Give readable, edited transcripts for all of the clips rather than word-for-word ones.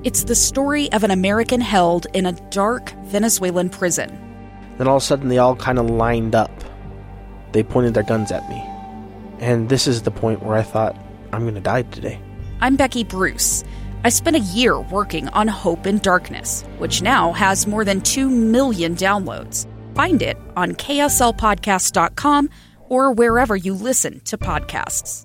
It's the story of an American held in a dark Venezuelan prison. Then all of a sudden they all kind of lined up. They pointed their guns at me. And this is the point where I thought, I'm going to die today. I'm Becky Bruce. I spent a year working on Hope in Darkness, which now has more than 2 million downloads. Find it on kslpodcast.com or wherever you listen to podcasts.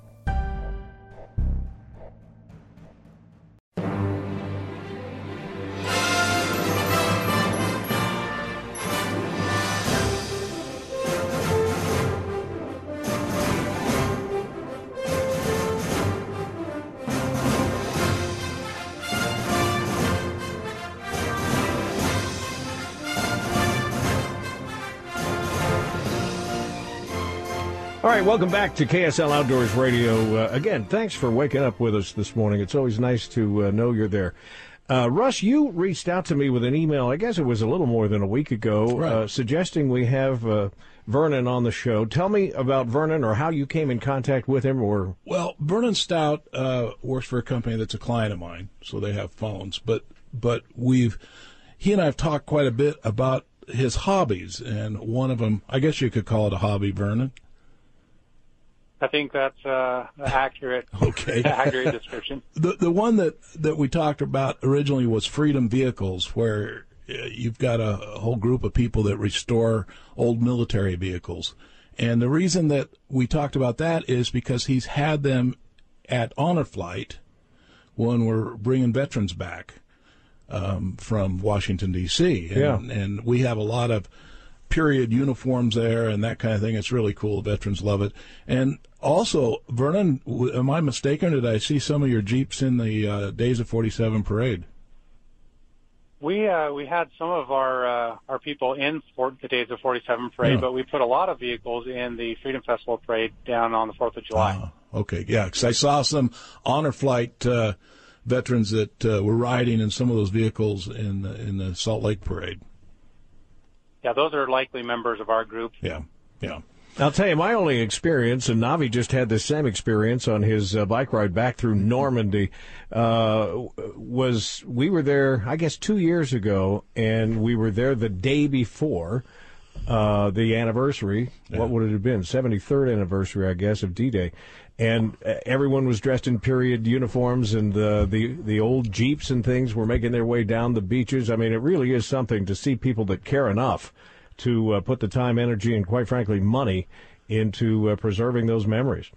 All right, welcome back to KSL Outdoors Radio. Again, thanks for waking up with us this morning. It's always nice to know you're there. Russ, you reached out to me with an email, I guess it was a little more than a week ago, right, suggesting we have Vernon on the show. Tell me about Vernon or how you came in contact with him. Well, Vernon Stout works for a company that's a client of mine, so they have phones. But he and I have talked quite a bit about his hobbies, and one of them, I guess you could call it a hobby, Vernon. I think that's accurate. Okay. Accurate description. The one that we talked about originally was Freedom Vehicles, where you've got a whole group of people that restore old military vehicles. And the reason that we talked about that is because he's had them at Honor Flight when we're bringing veterans back from Washington, D.C. And we have a lot of period uniforms there and that kind of thing. It's really cool. Veterans love it. And also, Vernon, am I mistaken? Did I see some of your Jeeps in the Days of 47 parade? We had some of our people in the Days of 47 parade, but we put a lot of vehicles in the Freedom Festival parade down on the 4th of July. Okay, yeah, because I saw some Honor Flight veterans that were riding in some of those vehicles in the Salt Lake parade. Yeah, those are likely members of our group. Yeah. I'll tell you, my only experience, and Navi just had the same experience on his bike ride back through Normandy, was we were there, I guess, 2 years ago, and we were there the day before the anniversary. Yeah. What would it have been? 73rd anniversary, I guess, of D-Day. And everyone was dressed in period uniforms, and the old Jeeps and things were making their way down the beaches. I mean, it really is something to see people that care enough to put the time, energy, and quite frankly, money into preserving those memories.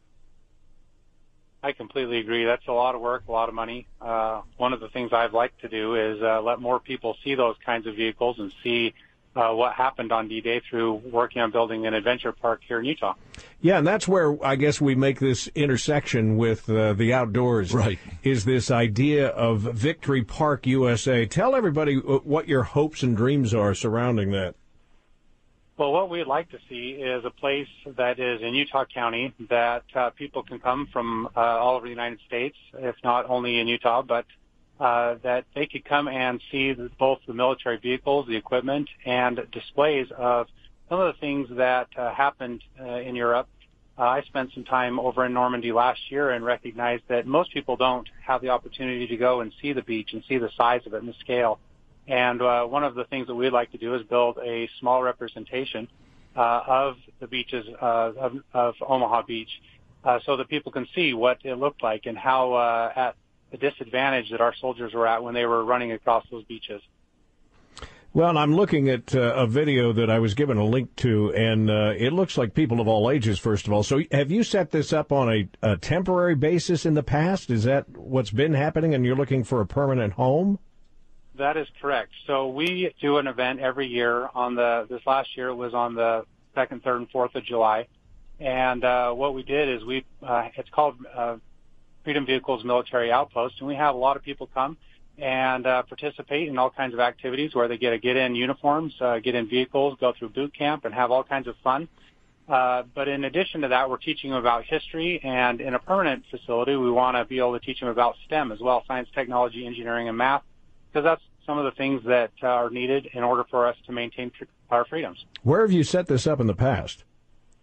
I completely agree. That's a lot of work, a lot of money. One of the things I'd like to do is let more people see those kinds of vehicles and see what happened on D-Day through working on building an adventure park here in Utah. Yeah, and that's where I guess we make this intersection with the outdoors. Right. Is this idea of Victory Park USA. Tell everybody what your hopes and dreams are surrounding that. Well, what we'd like to see is a place that is in Utah County that people can come from all over the United States, if not only in Utah, but that they could come and see both the military vehicles, the equipment, and displays of some of the things that happened in Europe. I spent some time over in Normandy last year and recognized that most people don't have the opportunity to go and see the beach and see the size of it and the scale. And one of the things that we'd like to do is build a small representation of the beaches of Omaha Beach so that people can see what it looked like and how at the disadvantage that our soldiers were at when they were running across those beaches. Well, and I'm looking at a video that I was given a link to, and it looks like people of all ages, first of all. So have you set this up on a temporary basis in the past? Is that what's been happening, and you're looking for a permanent home? That is correct. So we do an event every year this last year it was on the 2nd, 3rd, and 4th of July. And what we did is it's called Freedom Vehicles Military Outpost, and we have a lot of people come and participate in all kinds of activities where they get in uniforms, get in vehicles, go through boot camp, and have all kinds of fun. But in addition to that, we're teaching them about history, and in a permanent facility, we want to be able to teach them about STEM as well, science, technology, engineering, and math, because that's some of the things that are needed in order for us to maintain our freedoms. Where have you set this up in the past?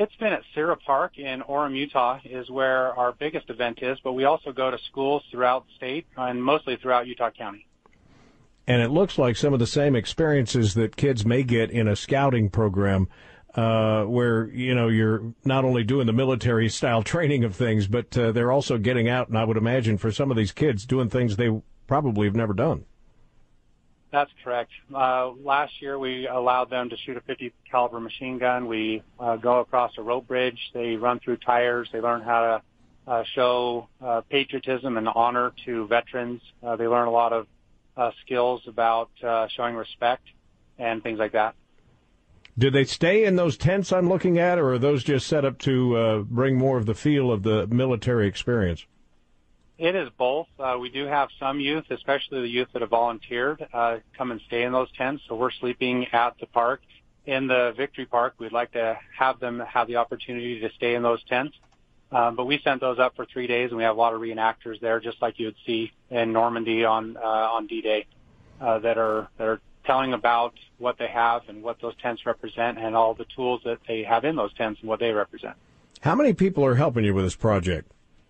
It's been at Sierra Park in Orem, Utah, is where our biggest event is, but we also go to schools throughout the state and mostly throughout Utah County. And it looks like some of the same experiences that kids may get in a scouting program, where, you're not only doing the military-style training of things, but they're also getting out, and I would imagine for some of these kids, doing things they probably have never done. That's correct. Last year, we allowed them to shoot a 50 caliber machine gun. We go across a rope bridge. They run through tires. They learn how to show patriotism and honor to veterans. They learn a lot of skills about showing respect and things like that. Did they stay in those tents I'm looking at, or are those just set up to bring more of the feel of the military experience? It is both. We do have some youth, especially the youth that have volunteered, come and stay in those tents. So we're sleeping at the park. In the Victory Park, we'd like to have them have the opportunity to stay in those tents. But we sent those up for 3 days, and we have a lot of reenactors there, just like you would see in Normandy on D-Day, that are telling about what they have and what those tents represent and all the tools that they have in those tents and what they represent. How many people are helping you with this project?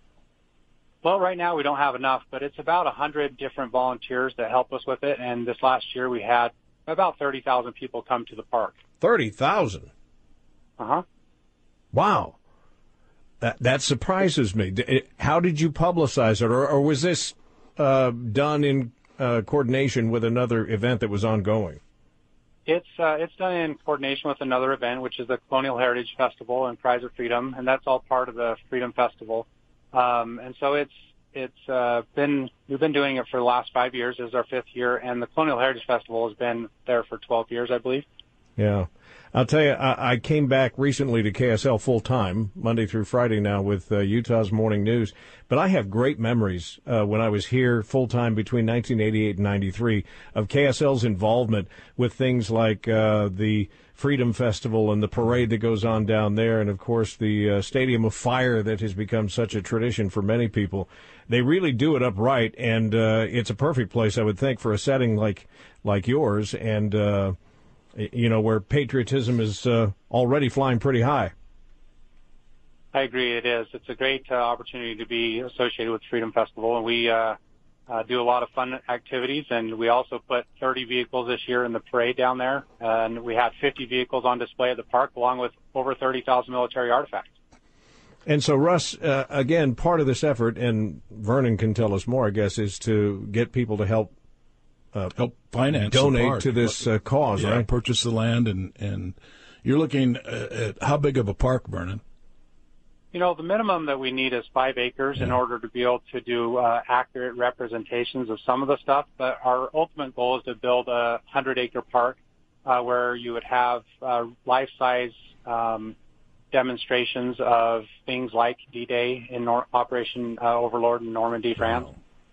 Well, right now we don't have enough, but it's about 100 different volunteers that help us with it. And this last year we had about 30,000 people come to the park. 30,000? Uh-huh. Wow. That surprises me. How did you publicize it, or was this done in coordination with another event that was ongoing? It's done in coordination with another event, which is the Colonial Heritage Festival and Cries of Freedom, and that's all part of the Freedom Festival. And so we've been doing it for the last 5 years. This is our 5th year, and the Colonial Heritage Festival has been there for 12 years, I believe. Yeah. I'll tell you, I came back recently to KSL full-time, Monday through Friday now, with Utah's Morning News. But I have great memories when I was here full-time between 1988 and 93 of KSL's involvement with things like the Freedom Festival and the parade that goes on down there, and, of course, the Stadium of Fire that has become such a tradition for many people. They really do it upright, and it's a perfect place, I would think, for a setting like yours, and where patriotism is already flying pretty high. I agree, it is. It's a great opportunity to be associated with Freedom Festival, and we do a lot of fun activities, and we also put 30 vehicles this year in the parade down there, and we had 50 vehicles on display at the park, along with over 30,000 military artifacts. And so, Russ, again, part of this effort, and Vernon can tell us more, I guess, is to get people to help finance, donate to this cause, right? Purchase the land, and you're looking at how big of a park, Vernon? The minimum that we need is 5 acres in order to be able to do accurate representations of some of the stuff. But our ultimate goal is to build a 100-acre park where you would have life-size demonstrations of things like D-Day in Operation Overlord in Normandy, France.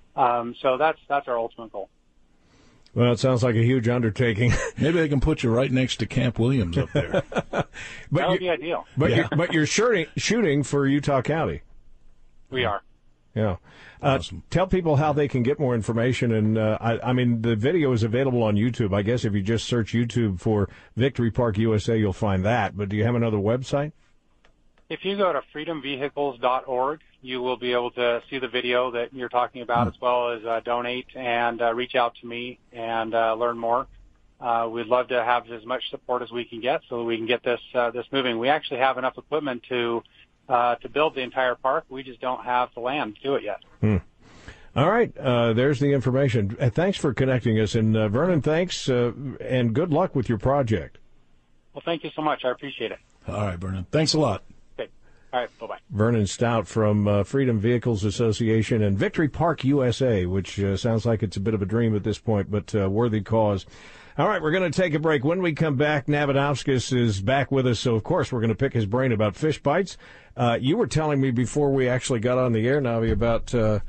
So that's our ultimate goal. Well, it sounds like a huge undertaking. Maybe they can put you right next to Camp Williams up there. That would be ideal. But you're shooting for Utah County. We are. Yeah. Awesome. Tell people how they can get more information. And, I mean, the video is available on YouTube. I guess if you just search YouTube for Victory Park USA, you'll find that. But do you have another website? If you go to freedomvehicles.org, you will be able to see the video that you're talking about, as well as donate and reach out to me and learn more. We'd love to have as much support as we can get so that we can get this moving. We actually have enough equipment to build the entire park. We just don't have the land to do it yet. All right. There's the information. Thanks for connecting us. And, Vernon, thanks, and good luck with your project. Well, thank you so much. I appreciate it. All right, Vernon. Thanks a lot. All right, bye-bye. Vernon Stout from Freedom Vehicles Association and Victory Park USA, which sounds like it's a bit of a dream at this point, but worthy cause. All right, we're going to take a break. When we come back, Navadovskis is back with us, so of course we're going to pick his brain about fish bites. You were telling me before we actually got on the air, Navi, about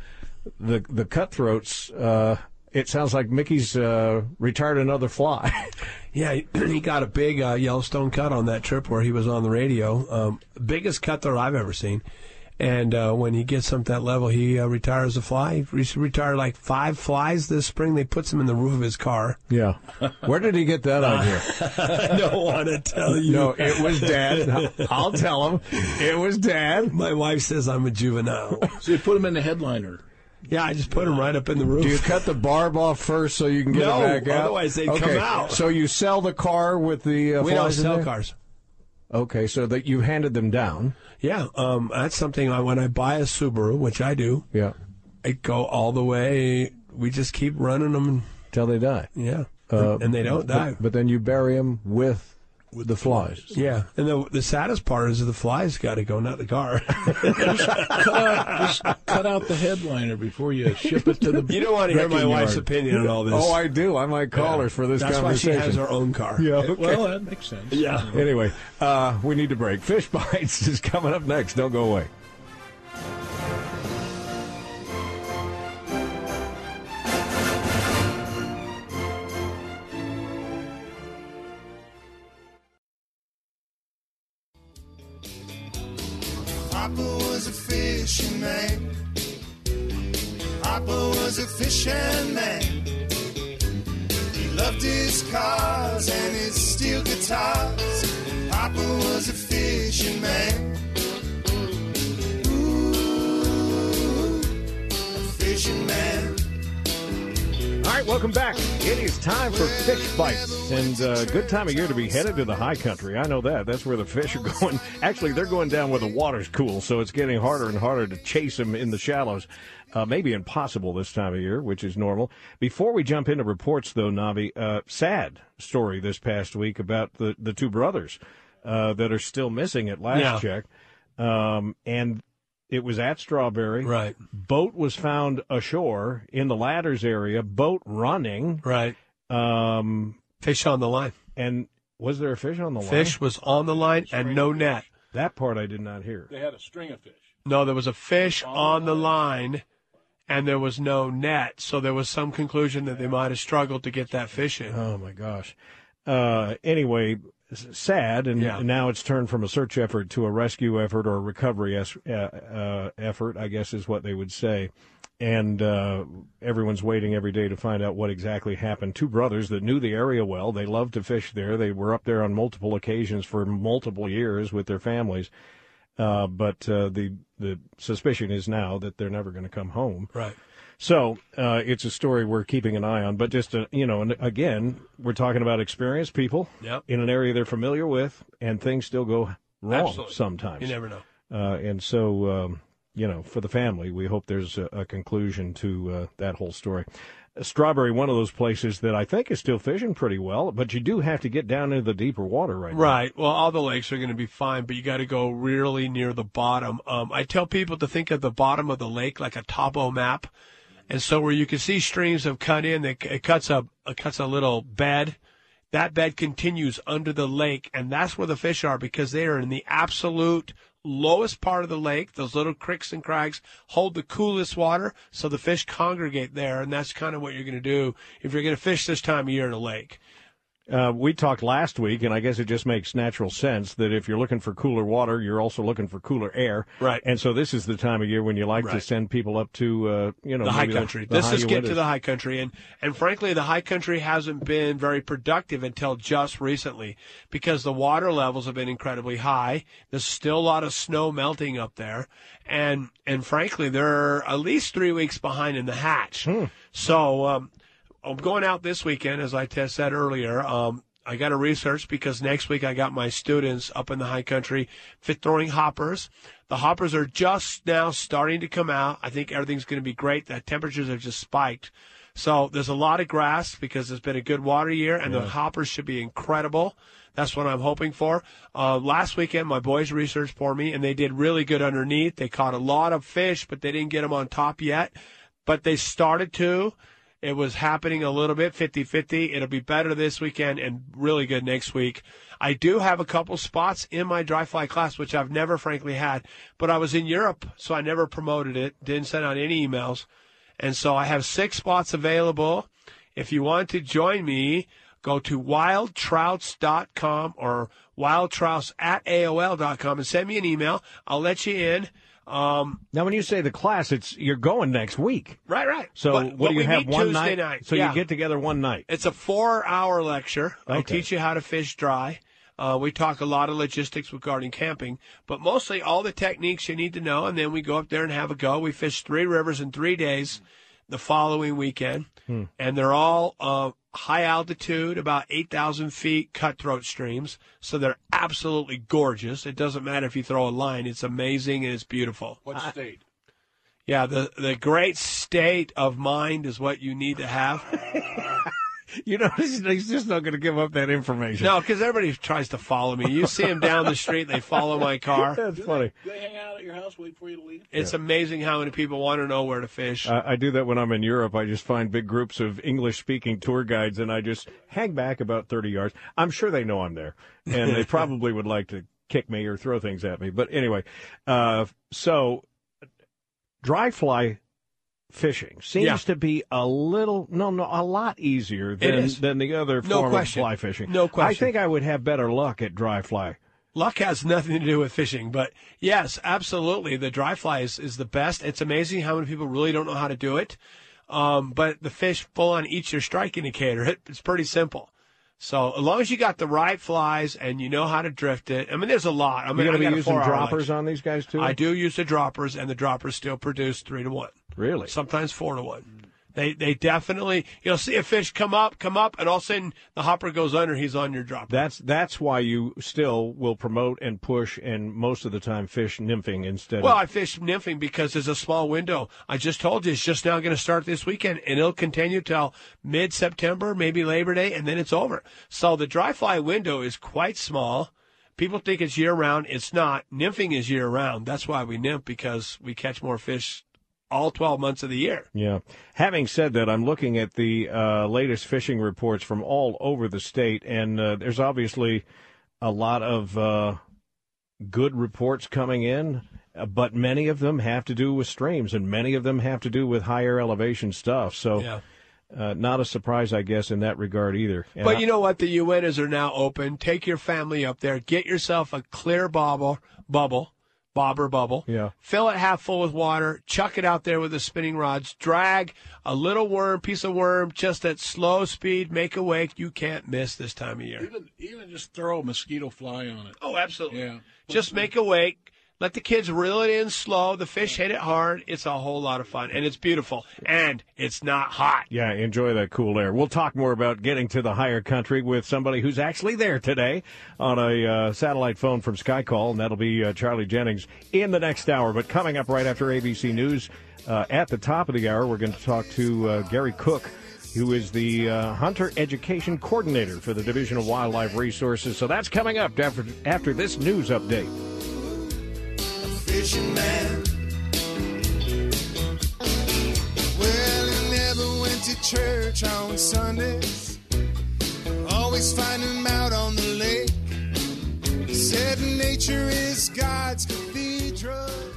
the cutthroats. It sounds like Mickey's retired another fly. Yeah, he got a big Yellowstone cut on that trip where he was on the radio. Biggest cutthroat I've ever seen. And when he gets up that level, he retires a fly. He retired like 5 flies this spring. They put them in the roof of his car. Yeah. Where did he get that idea? I don't want to tell you. No, it was Dad. I'll tell him. It was Dad. My wife says I'm a juvenile. So you put him in the headliner. Yeah, I just put him right up in the roof. Do you cut the barb off first so you can get it back out? Otherwise they'd come out. So you sell the car with the We don't flies in sell there? cars. Okay, so that you handed them down. Yeah, that's something when I buy a Subaru, which I do, Yeah. I go all the way. We just keep running them. Till they die. Yeah, and they don't die. But then you bury them with the flies. Yeah, and the saddest part is the flies got to go, not the car. Just cut out the headliner before you ship it to the. You don't want to hear my wrecking wife's yard. opinion on all this. Oh, I do. I might call her for this That's conversation. why she has her own car. Yeah, okay. Well, that makes sense. Yeah. Anyway, we need to break. Fish Bites is coming up next. Don't go away. Papa was a fishing man. Papa was a fishing man. He loved his cars and his steel guitars. Papa was a fishing man. Ooh, a fishing man. All right, welcome back. It is time for Fish Bites, and good time of year to be headed to the high country. I know that. That's where the fish are going. Actually, they're going down where the water's cool, so it's getting harder and harder to chase them in the shallows. Maybe impossible this time of year, which is normal. Before we jump into reports, though, Navi, sad story this past week about the two brothers that are still missing at last check. And it was at Strawberry. Right. Boat was found ashore in the Ladders area. Boat running. Right. Fish on the line. And was there a fish on the line? Fish was on the line and no net. That part I did not hear. They had a string of fish. No, there was a fish on the line, and there was no net. So there was some conclusion that they might have struggled to get that fish in. Oh, my gosh. Anyway, sad, and now it's turned from a search effort to a rescue effort or a recovery effort, I guess is what they would say. And everyone's waiting every day to find out what exactly happened. Two brothers that knew the area well. They loved to fish there. They were up there on multiple occasions for multiple years with their families. But the suspicion is now that they're never going to come home. Right. So it's a story we're keeping an eye on. But just, and again, we're talking about experienced people in an area they're familiar with, and things still go wrong sometimes. You never know. And so, for the family, we hope there's a conclusion to that whole story. Strawberry, one of those places that I think is still fishing pretty well, but you do have to get down into the deeper water now. Right. Well, all the lakes are going to be fine, but you got to go really near the bottom. I tell people to think of the bottom of the lake like a topo map. And so where you can see streams have cut in, it cuts a little bed. That bed continues under the lake, and that's where the fish are because they are in the absolute lowest part of the lake. Those little creeks and crags hold the coolest water, so the fish congregate there, and that's kind of what you're going to do if you're going to fish this time of year in a lake. We talked last week, and I guess it just makes natural sense that if you're looking for cooler water, you're also looking for cooler air. Right. And so this is the time of year when you like to send people up to, the high country. This is get to the high country. And frankly, the high country hasn't been very productive until just recently because the water levels have been incredibly high. There's still a lot of snow melting up there. And frankly, they're at least 3 weeks behind in the hatch. So, I'm going out this weekend, as I said earlier. I got to research because next week I got my students up in the high country throwing hoppers. The hoppers are just now starting to come out. I think everything's going to be great. The temperatures have just spiked. So there's a lot of grass because it's been a good water year, and the hoppers should be incredible. That's what I'm hoping for. Last weekend, my boys researched for me, and they did really good underneath. They caught a lot of fish, but they didn't get them on top yet. But they started to. It was happening a little bit, 50-50. It'll be better this weekend and really good next week. I do have a couple spots in my dry fly class, which I've never, frankly, had. But I was in Europe, so I never promoted it, didn't send out any emails. And so I have 6 spots available. If you want to join me, go to wildtrouts.com or wildtrouts@aol.com and send me an email. I'll let you in. Now, when you say the class, you're going next week. Right. So what do you have, one Tuesday night? So you get together one night. It's a 4-hour lecture. Okay. I teach you how to fish dry. We talk a lot of logistics regarding camping, but mostly all the techniques you need to know, and then we go up there and have a go. We fish 3 rivers in 3 days the following weekend, and they're all high altitude, about 8,000 feet, cutthroat streams, so they're absolutely gorgeous. It doesn't matter if you throw a line. It's amazing and it's beautiful. What state? Yeah, the great state of mind is what you need to have. You know, he's just not going to give up that information. No, because everybody tries to follow me. You see them down the street, they follow my car. That's funny. Do they hang out at your house, wait for you to leave? It's amazing how many people want to know where to fish. I do that when I'm in Europe. I just find big groups of English-speaking tour guides, and I just hang back about 30 yards. I'm sure they know I'm there, and they probably would like to kick me or throw things at me. But anyway, so dry fly fishing seems to be a lot easier than the other form of fly fishing. No question. I think I would have better luck at dry fly. Luck has nothing to do with fishing, but yes, absolutely. The dry fly is the best. It's amazing how many people really don't know how to do it. But the fish full on eats your strike indicator. It's pretty simple. So as long as you got the right flies and you know how to drift it, I mean, there's a lot. You're going to be using droppers on these guys too? I do use the droppers, and the droppers still produce 3 to 1. Really? Sometimes 4 to 1. They definitely, you'll see a fish come up, and all of a sudden the hopper goes under, he's on your dropper. That's why you still will promote and push and most of the time fish nymphing instead. Well, I fish nymphing because there's a small window. I just told you it's just now going to start this weekend, and it'll continue till mid-September, maybe Labor Day, and then it's over. So the dry fly window is quite small. People think it's year-round. It's not. Nymphing is year-round. That's why we nymph, because we catch more fish all 12 months of the year. Yeah. Having said that, I'm looking at the latest fishing reports from all over the state, and there's obviously a lot of good reports coming in, but many of them have to do with streams, and many of them have to do with higher elevation stuff. So not a surprise, I guess, in that regard either. And but you know what? The Uintas are now open. Take your family up there. Get yourself a clear bobber bubble. Yeah. Fill it half full with water. Chuck it out there with the spinning rods. Drag a little piece of worm, just at slow speed. Make a wake. You can't miss this time of year. Even just throw a mosquito fly on it. Oh, absolutely. Yeah. Just make a wake. Let the kids reel it in slow. The fish hit it hard. It's a whole lot of fun, and it's beautiful, and it's not hot. Yeah, enjoy that cool air. We'll talk more about getting to the higher country with somebody who's actually there today on a satellite phone from SkyCall, and that'll be Charlie Jennings in the next hour. But coming up right after ABC News, at the top of the hour, we're going to talk to Gary Cook, who is the Hunter Education Coordinator for the Division of Wildlife Resources. So that's coming up after this news update. Fishing man. Well, he never went to church on Sundays. Always find him out on the lake. Said nature is God's cathedral.